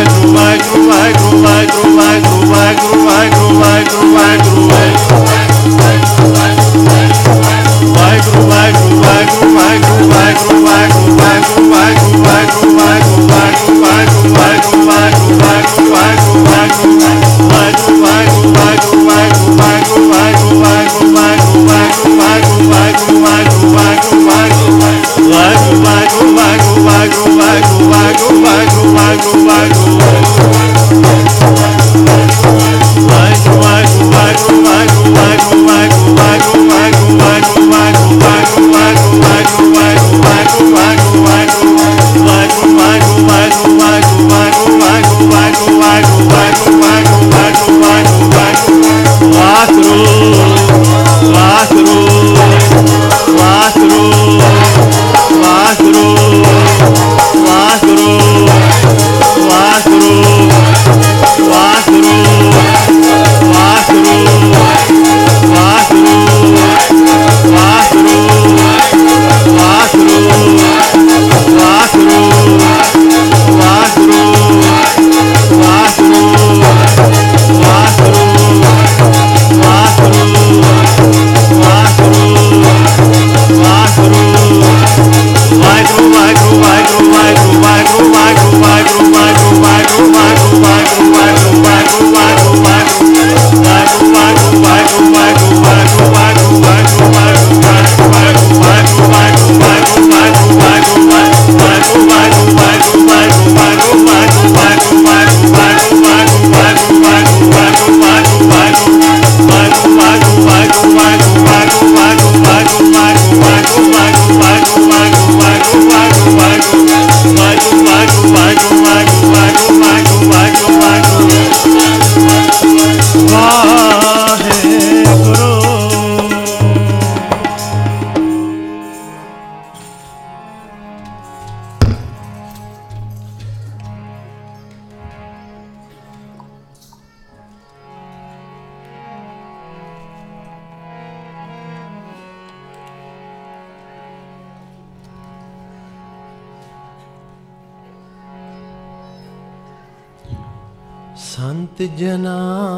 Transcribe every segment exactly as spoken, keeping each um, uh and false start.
संत जना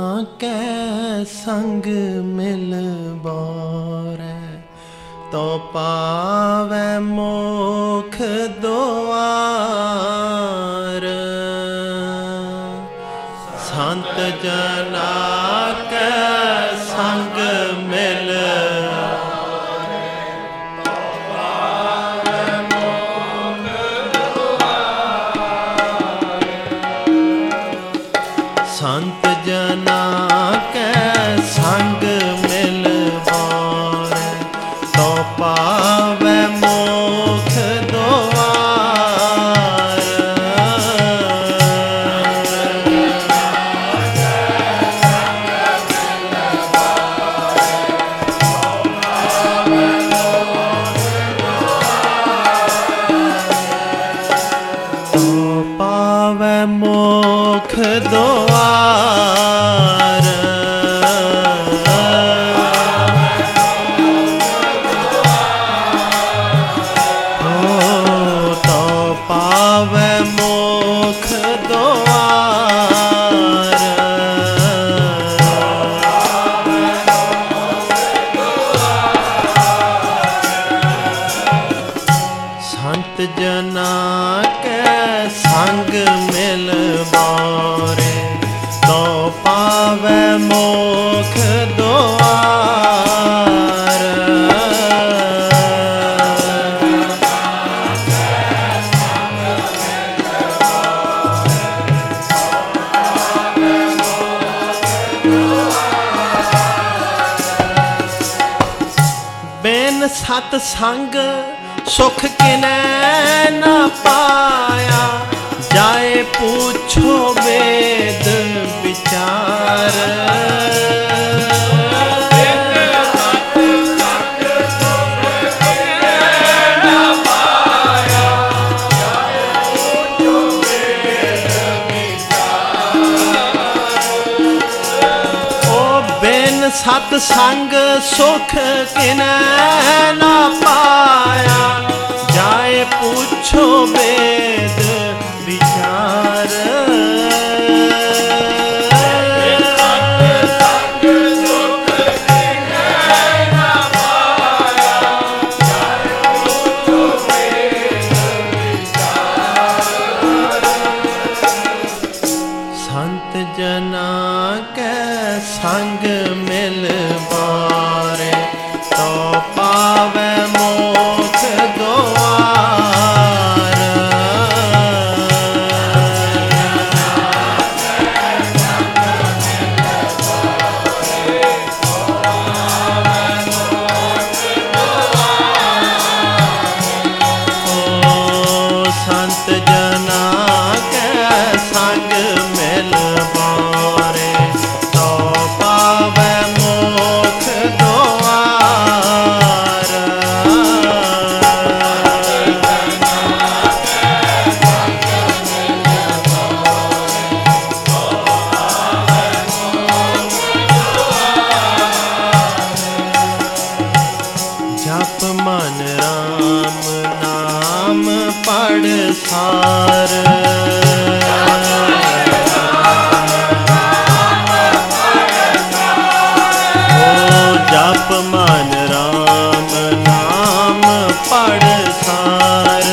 कै संग मिल बारै तो पावै मोख द्वार। संत जना कै संग मिल संत जना के संग मिल बारै तो पावै मोख द्वार। तो पावै मोख द्वार। तो पावै मोख द्वार। संत जना के संग मिल बारै तो पावै मोख द्वार। बिन सत संग सुख किनै न पाया जाए पूछो वेद विचार। ओ बिन सत संग सुख किनै न पाया जाए पूछो वेद विचार। संग मिल बारे तो पावे मोख द्वार। ओ संत जना के संग मिल बारे तो पावे मोख द्वार। जप मन राम नाम पढ़ सार। ओ जप मन राम नाम पढ़ सार।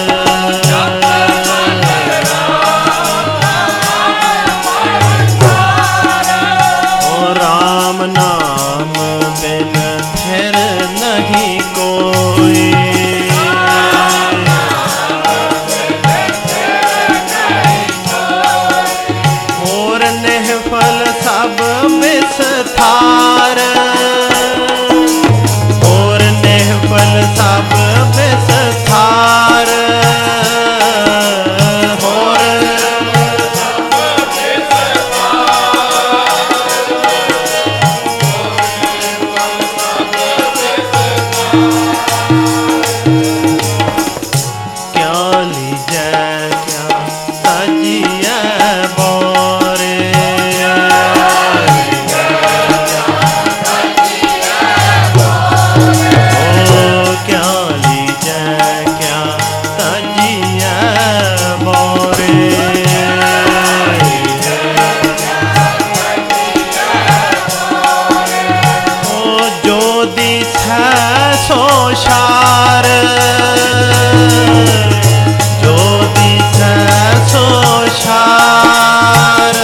ओ राम नाम बिन फिर नहीं कोई। और निहफल सब विस्तार। और निहफल सब विस्तार। और क्या लीजै क्या तजिए बोरे। ओ क्या लीजै क्या तजिए बोरे। ओ जो दिसै सो शार। जो दिसै सो शार।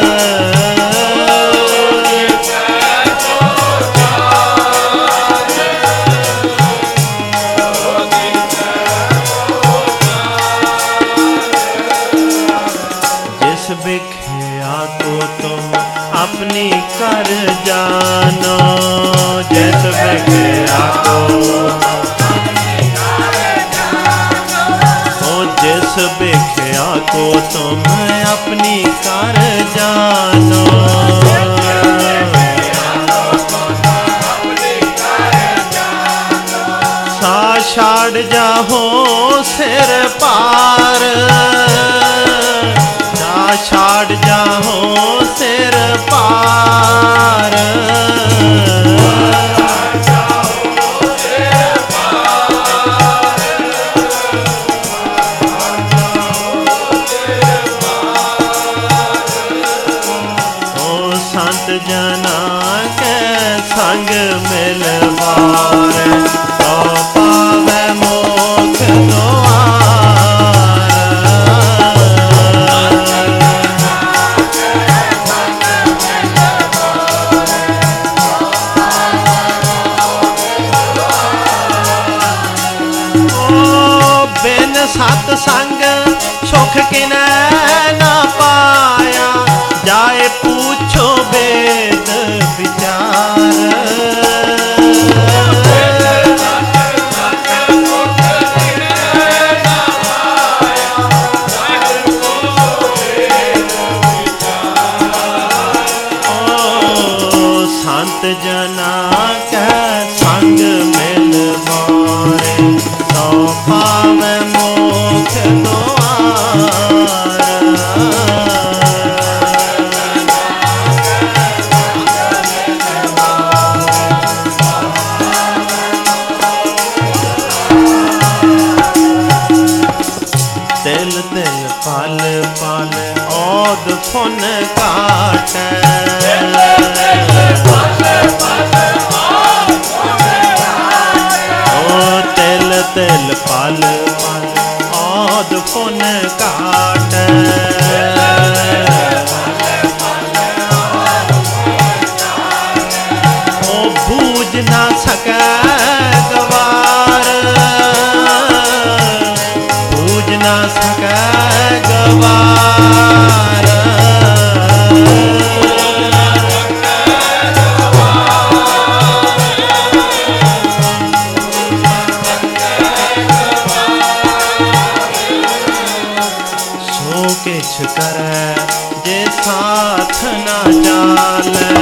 जिस बिख्या को तुम अपनी कर जानो। जिस बिख्या को ओ जिस बिख्या को तुम अपनी कर जानो। सा छाड़ जाहो सिर पार। सा छाड़ जाहो सिर पार। ओ संत जना के संग मिल बारे तो पावे मोख द्वार। ओ बिन सतसंग सुख किनै ना पाया। जाए पूछो वेद विचार। ओ संत जना के संग मिल बारे तो पावे मोख द्वार। तिल तिल पल पल औद फुन काटे। ओ तिल तिल पल पल औद फुन काटे। किछ करे जे साथ ना चाले।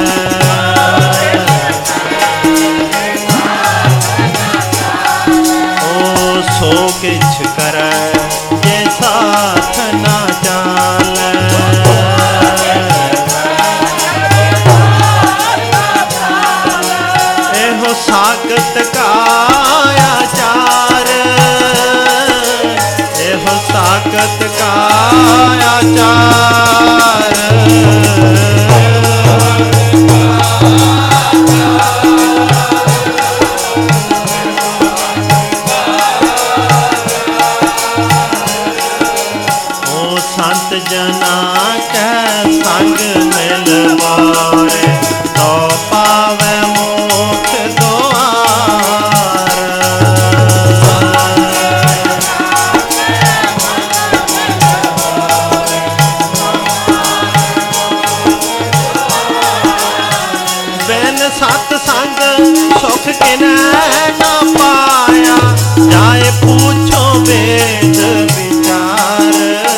ओ सो किछ करे जे साथ ना चाले। एहो साकत का आचार, एहो साकत का आचार। ओ संत जना के संग मिलवारे तो पावे मोक्ष द्वार। बिन सतसंग सुख किनै ना पाया, जाए पूछो वेद विचार।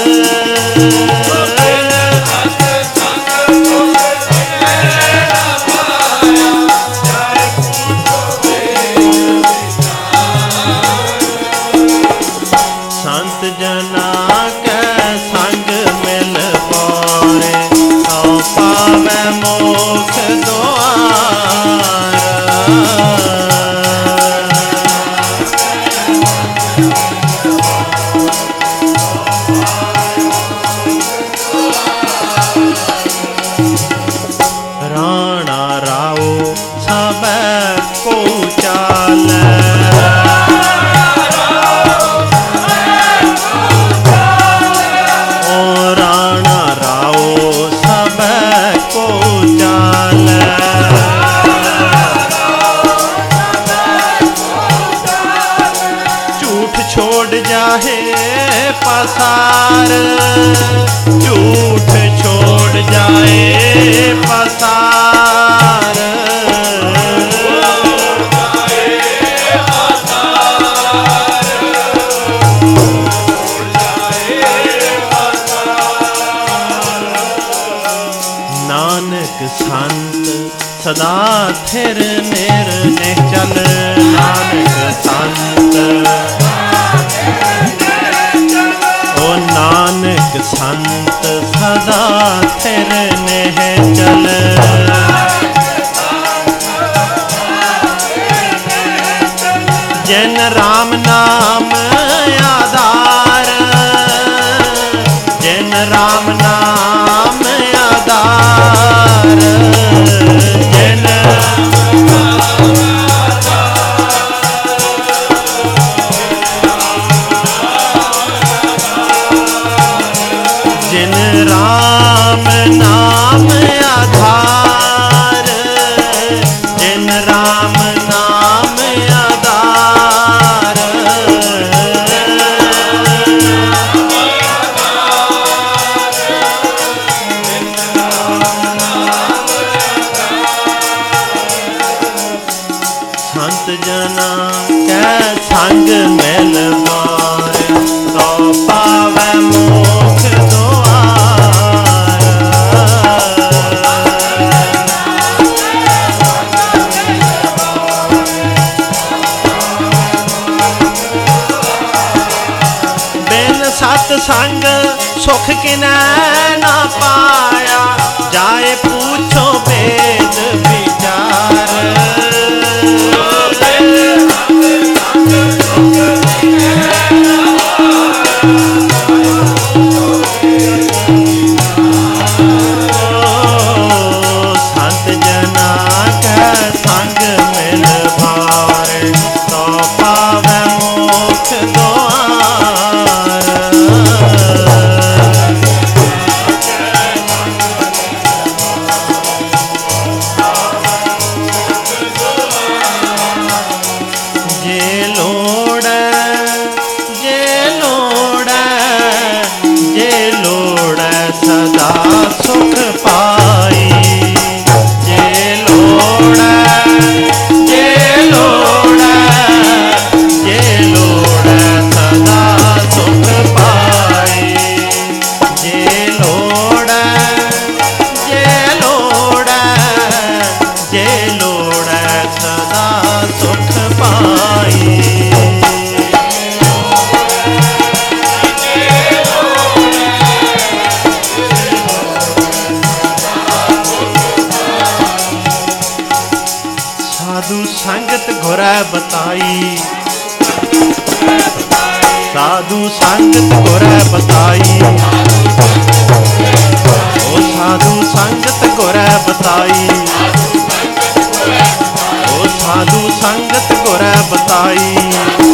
संत जना के संग मिल पारे तो पावे मोक्ष द्वार। राणा राव सब को चाले। ओ राणा राव सब को चाले। झूठ छोड़ जाहे पसार, झूठ छोड़ जाए पसार। नानक संत सदा थिर निर्णय चल। नानक संत ओ नानक संत सदा थिर नेह चल। जिन राम नाम आधार, जिन राम नाम आधार। जिन जिन राम नाम आधार, जिन राम नाम आधार। संत जना के संग मिल मारे तो पावे मोक्ष द्वार। बिन सतसंग सुख किनै ना पाया, जाए पूछो वेद विचार। संत जना के संग मिल भारे तो पावे मोक्ष द्वार। गुरै बताई, साधु संगत गुरै बताई, ओ साधु संगत गुरै बताई, ओ साधु संगत गुरै बताई।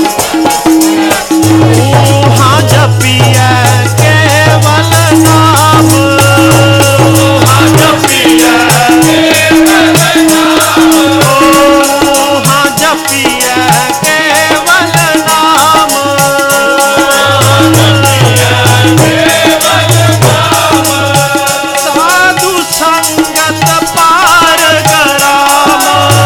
ऊहा जपिया केवल नाम, ऊहा जपिया केवल नाम, ऊहा जपिया केवल नाम, साधु संगत पार गराम,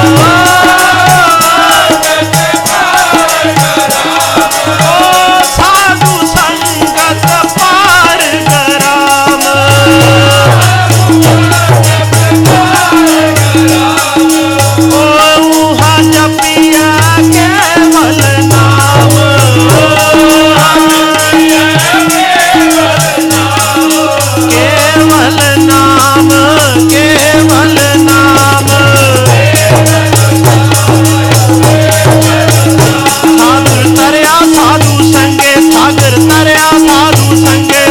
साधु संगत पार गराम, ऊहा जपिया केवल नाम, केवल नाम, केवल नाम, सागर तरया साधु संगे, सागर तरया साधु संगे,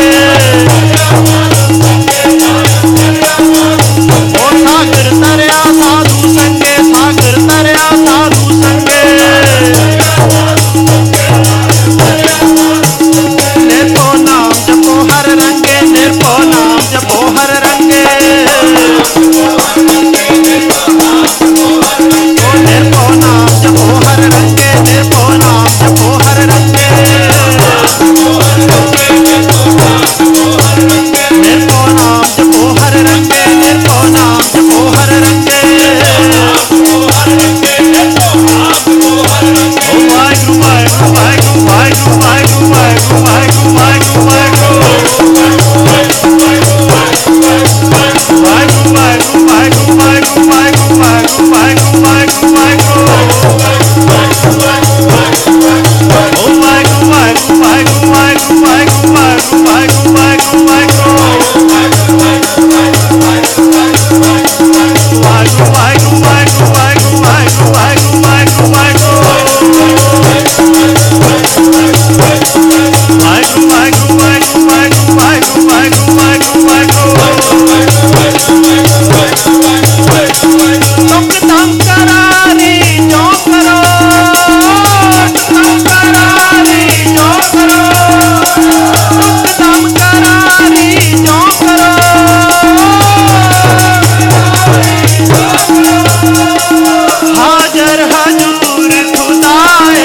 ओ सागर तरया साधु संगे, सागर तरया साधु संगे, निर्भो नाम जपो हर रंगे, निर्भो नाम जपो हर रंगे, ओ निर्भो नाम जपो हर रंगे, निर्भो नाम जपो हर रंगे, निर्भो नाम जपो हर रंगे, निर्भो नाम जपो हर रंगे, ओ वाहिगुरू वाहिगुरू वाहिगुरू वाहिगुरू वाहिगुरू वाहिगुरू वाहिगुरू वाहिगुरू वाहिगुरू वाहिगुरू वाहिगुरू वाहिगुरू वाहिगुरू वाहिगुरू वाहिगुरू वाहिगुरू ओ वाहिगुरू वाहिगुरू वाहिगुरू वाहिगुरू वाहिगुरू वाहिगुरू वाहिगुरू वाहिगुरू हाजर हजूर खुदाए,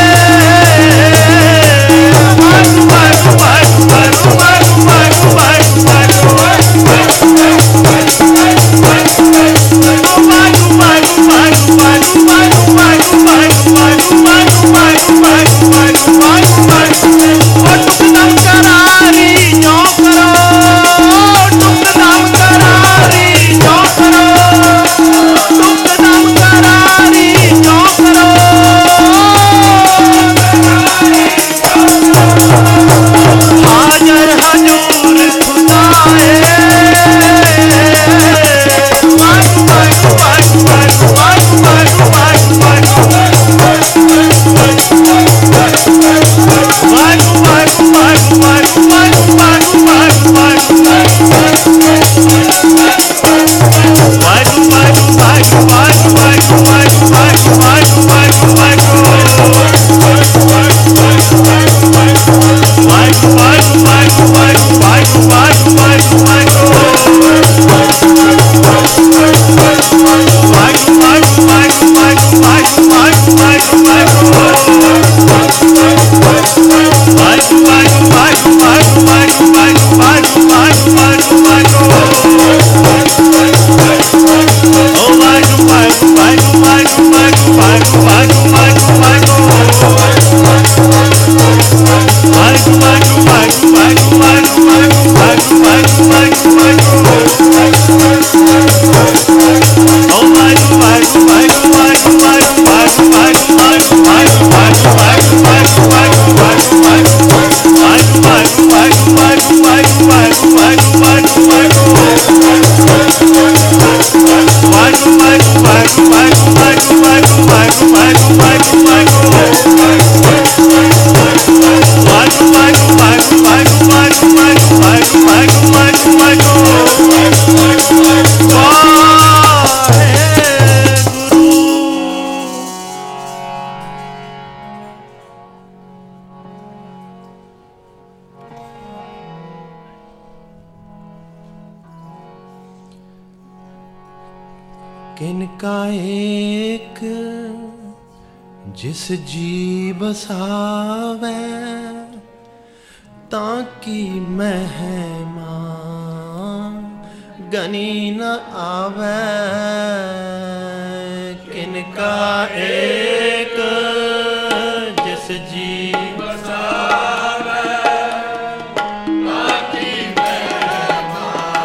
हाजर हजूर खुदाए, Vai, vai, vai, vai, vai, vai, vai, vai, vai, vai, किनका एक जिस जी बसावे ताकि महिमा गनी न आवे। किनका एक जिस जी बसावे ताकि महिमा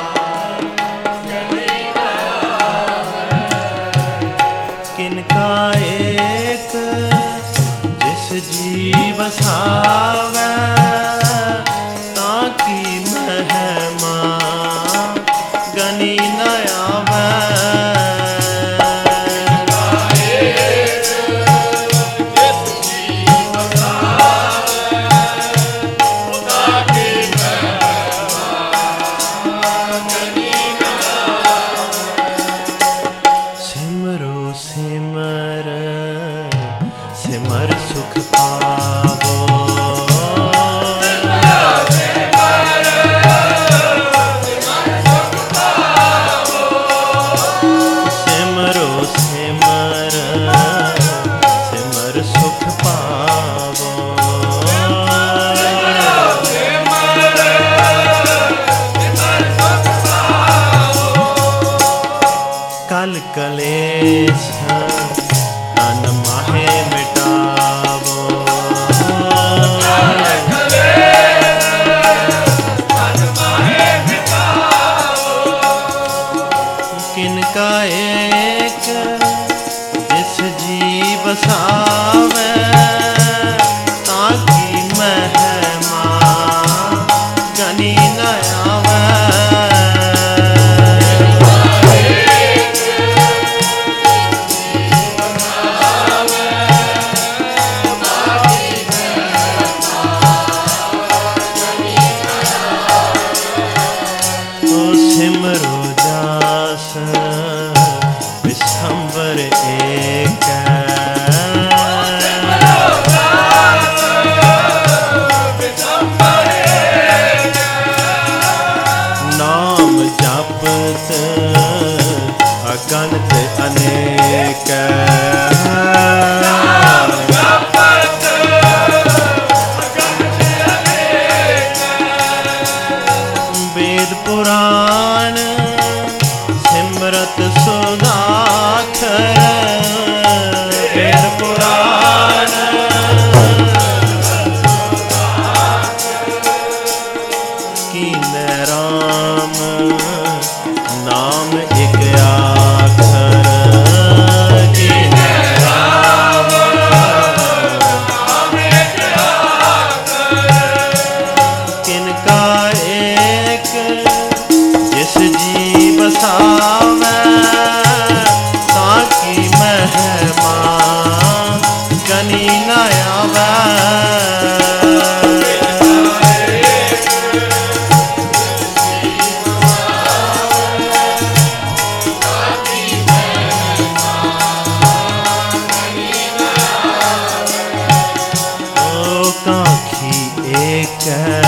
गनी न आवे। किनका एक जिस जी बसावे ताकि महिमा गनी न आवे। सिमरो सिमर सिमर सुख पावो। सिमरो सिमर सिमर सुख पावो। कल कलेश तन माहे मिटावो। किनका एक जिस जी बसावे ताकि महिमा गनी न आवे। सिमरो जास विश्वंभर एक। नाम जपत अगणित अनेक। वेद पुराण सिमरत सुधाकर। वेद पुराण कीन राम नाम एक आखर। कीन राम नाम एक आखर। किनका एक जिस जी बसावे ताकि महिमा गनी न आवे। ओ काखी एक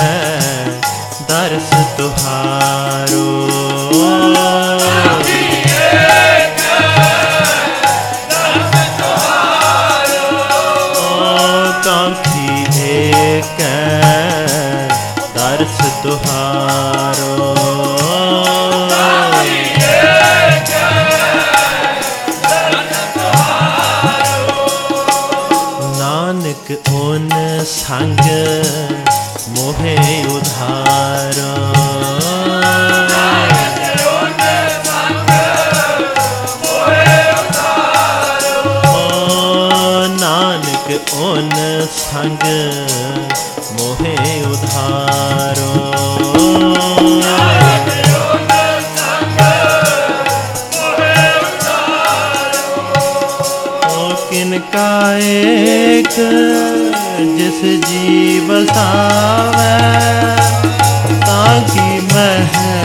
दर्श तुहारो। कांखी एक दर्श तुहारो। नानक उन संग मोहे उधारो। नानक उन संग मोहे उधारो। किनका एक जिस जी बसावे ताकि महिमा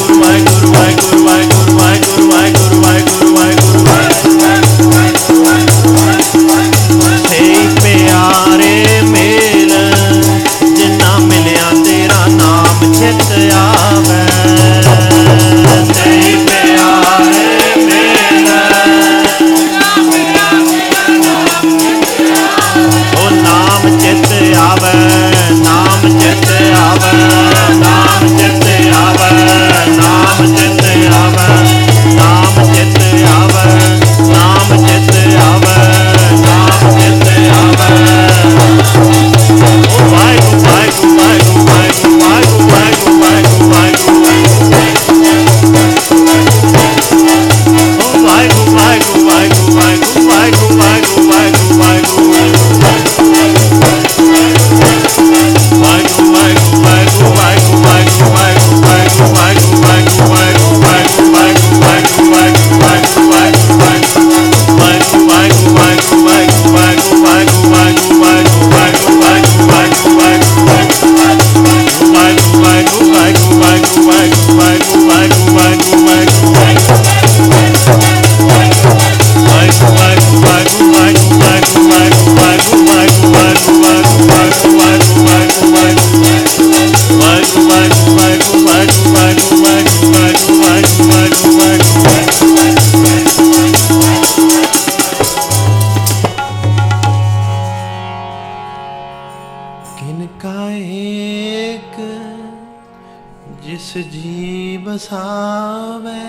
किनका एक जिस जी बसावे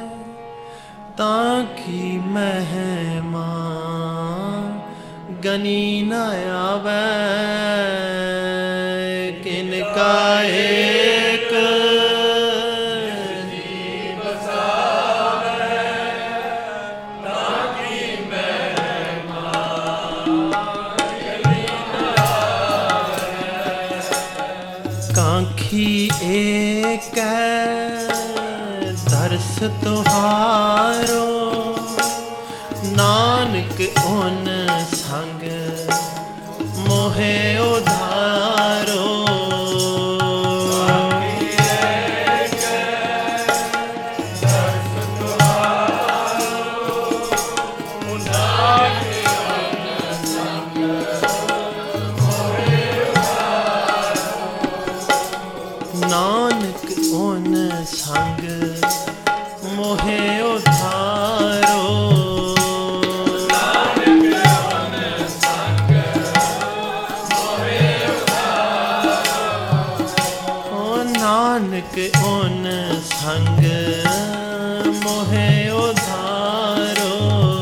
ताकि महिमा गनी न आवे। किनका एक जी बसावे ताकि महिमा गनी न आवे। कांखी एक दर्श तुहारो नानक उन संग मोहे उधारो। नानक उन संग मोहे उधारो। नानक उन संग मोहे उधारो।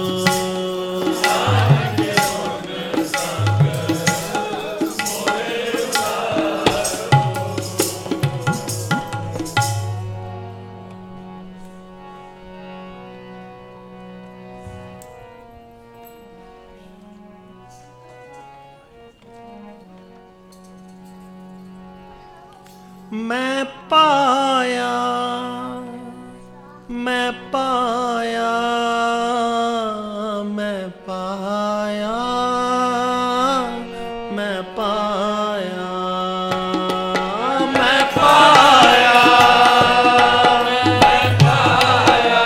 मैं पाया मैं पाया मैं पाया मैं पाया मैं पाया मैं पाया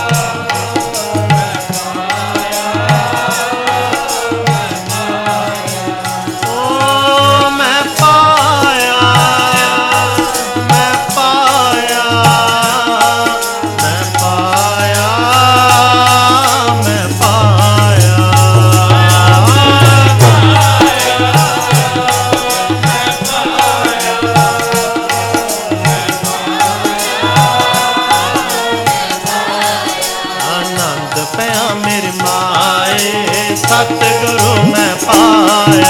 ओ मैं पाया मैं पाया मैं पाया मैं पाया आनंद पया मेरे माए सतगुरु मैं पाया।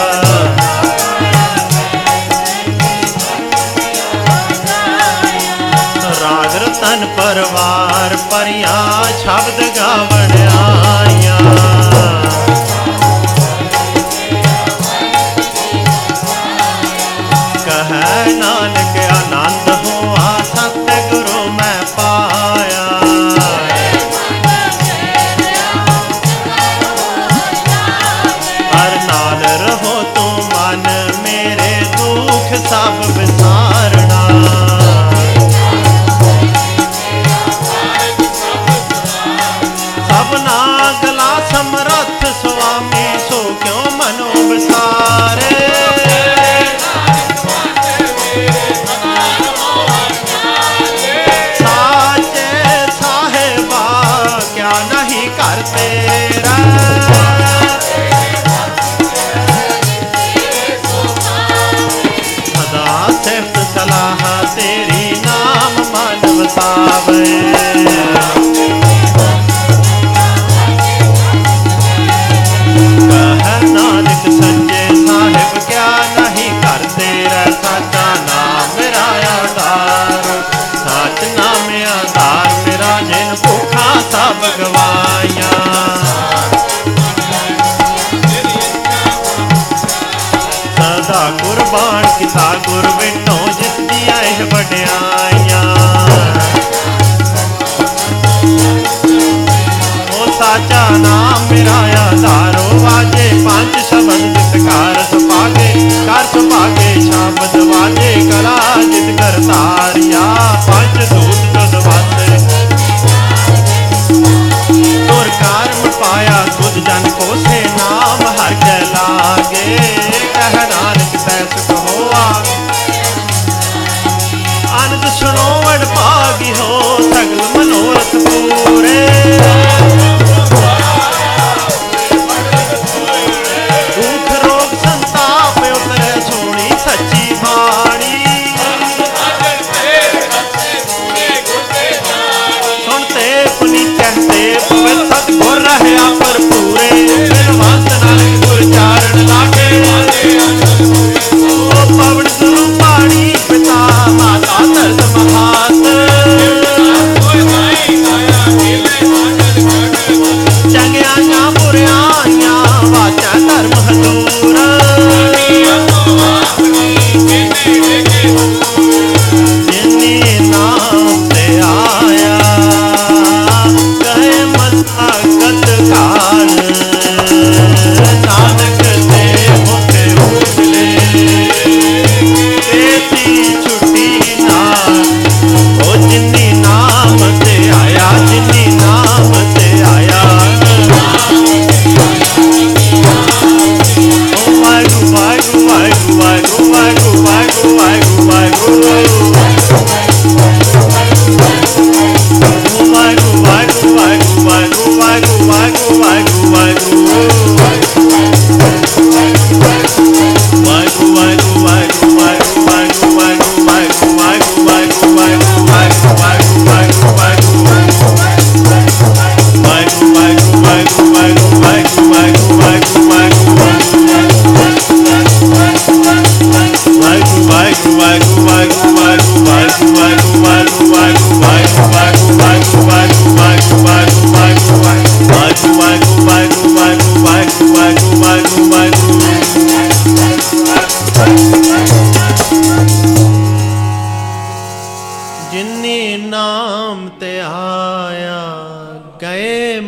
राग रतन परवार परिया शब्द गावण आया। कह नानक आनंद हुआ सतगुरु मैं पाया। हर नाल रहो तू मन मेरे दुख सब विसारना। सबना गला समरथ स्वामी सो क्यों मनो विसारे। साचे साहेबा क्या नहीं कर तेरा। सदा सिफ्त सलाह तेरी नाम मन वसावे। नानक सच्चे साहिब क्या नहीं करते रे। साचा नाम मेरा आधार सच नाम आधार मेरा जिन भूखा सब गवाया। सदा कुर्बान किता गुर विटो जिस दिया यह वड्याइया। साचा नाम मेरा आधारो वाजे पंच शब्द जितकार सुभागे कर सुभागे शब्द वाजे कला जित कर तारिया। पंच दूत तुद वासे तुर कर्म पाया तुझ जन को से नाम हर के लागे। कह नानक तैस कहोआ आनंद सुनो वड भागी हो सगल मनोरथ पूरे। दुख रोग संताप उतरे सो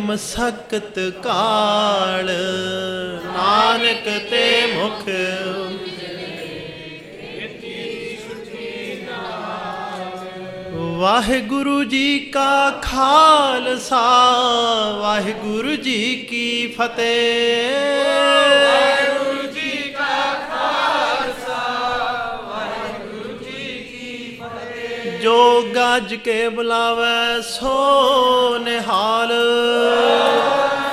ਨਿਯਮ ਸਖਤ ਕਾਲ, ਨਾਨਕ ਤੇ ਮੁਖ ਵਾਹਿਗੁਰੂ ਜੀ ਕਾ ਖਾਲਸਾ, ਵਾਹਿਗੁਰੂ ਜੀ ਕੀ ਫਤਿਹ। ਵਾਹਿਗੁਰੂ ਜੀ ਕਾ ਖਾਲਸਾ, ਵਾਹਿਗੁਰੂ ਜੀ ਕੀ ਫਤਿਹ। ਜੋ ਗੱਜ ਕੇ ਬੁਲਾਵੇ ਸੋ ਨਿਹਾਲ,